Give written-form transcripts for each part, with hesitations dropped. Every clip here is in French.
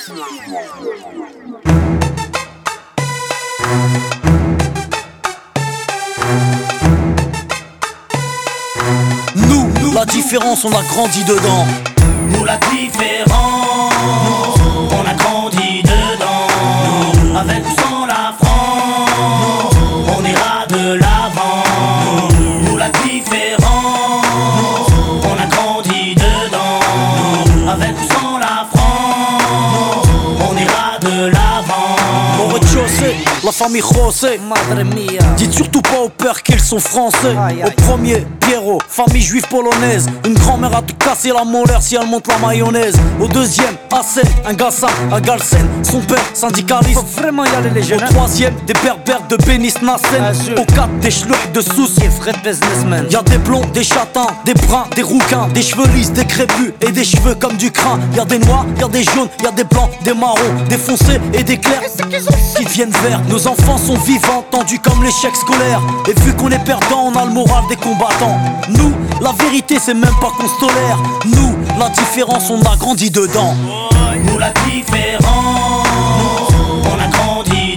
Nous, la différence, on a grandi dedans. Nous la différence, on a grandi dedans. Avec ou sans la France, on ira de l'avant. Nous la différence, on a grandi dedans. Avec ou sans la France, on ira de l'avant. Au rez-de-chaussée, la famille José, madre mia. Dites surtout pas au père qu'ils sont français. Au premier, Pierrot, famille juive polonaise. Une grand-mère a te casser la molaire si elle monte la mayonnaise. Au deuxième, Hassen, un Gassa, à Galsen. Son père, syndicaliste. Faut vraiment y aller les jeunes. Au troisième, des berbères de Bénis Nassen. Au quatre, des schlucks de Sousse. Y'a des blonds, des châtains, des bruns, des rouquins, des cheveux lisses, des crépus et des cheveux comme du crin. Y'a des noirs, y'a des jaunes, y'a des blancs, des marrons, des foncés et des clairs qui deviennent verts. Nos enfants sont vivants, tendus comme l'échec scolaire. Et vu qu'on est perdant, on a le moral des combattants. Nous, la vérité c'est même pas qu'on se tolère. Nous, la différence, on a grandi dedans. Nous la différence, on a grandi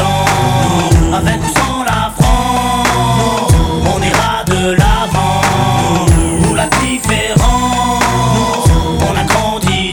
dedans. Avec ou sans la France, on ira de l'avant. Nous la différence, on a grandi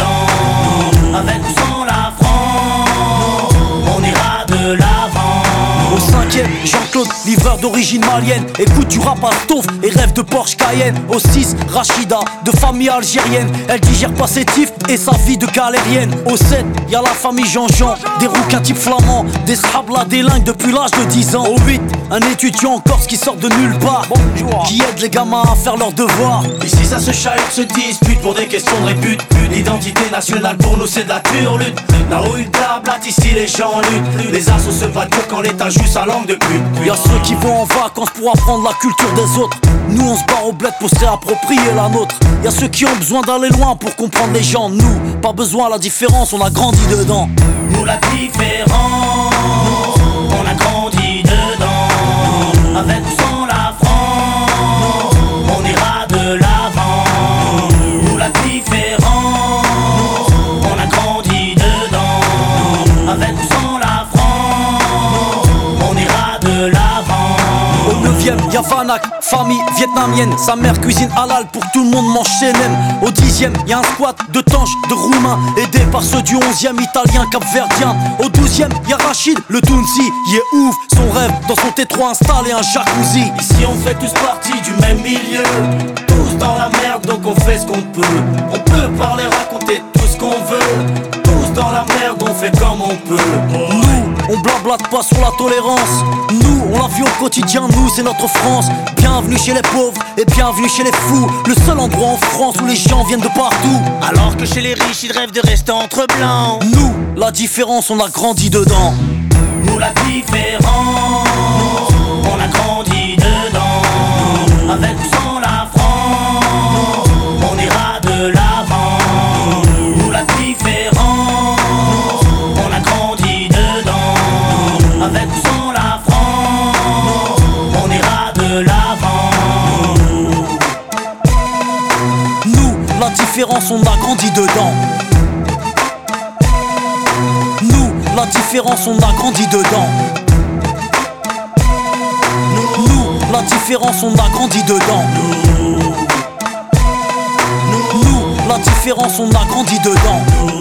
dedans. Avec ou sans la France, on ira de l'avant. Au cinquième, Jean-Claude, livreur d'origine malienne. Écoute du rap à Stouff et rêve de Porsche Cayenne. Au 6, Rachida, de famille algérienne. Elle digère pas ses tifs et sa vie de galérienne. Au 7, y'a la famille Jean-Jean, des rouquins type flamands, des scrablas délingues depuis l'âge de 10 ans. Au 8, un étudiant en Corse qui sort de nulle part, qui aide les gamins à faire leurs devoirs. Ici ça se chahute, se dispute pour des questions de répute. L'identité nationale pour nous c'est de la turlute. Là où il blablate, ici les gens luttent. Les assos se battent que quand l'état joue sa langue de pute. Y'a ceux qui vont en vacances pour apprendre la culture des autres. Nous on se barre au bled pour se réapproprier la nôtre. Y'a ceux qui ont besoin d'aller loin pour comprendre les gens. Nous, pas besoin, la différence, on a grandi dedans. Nous la différence, on a grandi dedans. Avec ou sans la France, on ira de l'avant. Nous la différence, on a grandi dedans. Avec ou sans la France, on ira de l'avant. Au 9ème, y'a Vanak, famille vietnamienne. Sa mère cuisine halal pour que tout le monde mange chez nem. Au 10ème, y'a un squat de tanches, de roumains, aidé par ceux du 11ème, italien, capverdien. Au 12ème, y'a Rachid, le Tounsi, il est ouf. Son rêve, dans son T3 installé un jacuzzi. Ici on fait tous partie du même milieu. Tous dans la merde donc on fait ce qu'on peut. On peut parler, raconter tout ce qu'on veut. Tous dans la merde, on fait comme on peut. Nous, on blablate pas sur la tolérance. Nous, on la vit au quotidien, nous c'est notre France. Bienvenue chez les pauvres et bienvenue chez les fous. Le seul endroit en France où les gens viennent de partout. Alors que chez les riches ils rêvent de rester entre blancs. Nous, la différence, on a grandi dedans. Nous la différence, on a grandi dedans. Avec ou sans la France, on ira de l'avant. Nous la différence, on a grandi dedans. Avec ou sans la France, on ira de l'avant. Nous, la différence, on a grandi dedans. Nous, la différence, on a grandi dedans. Nous, la différence, on a grandi dedans. Nous, la différence, on a grandi dedans.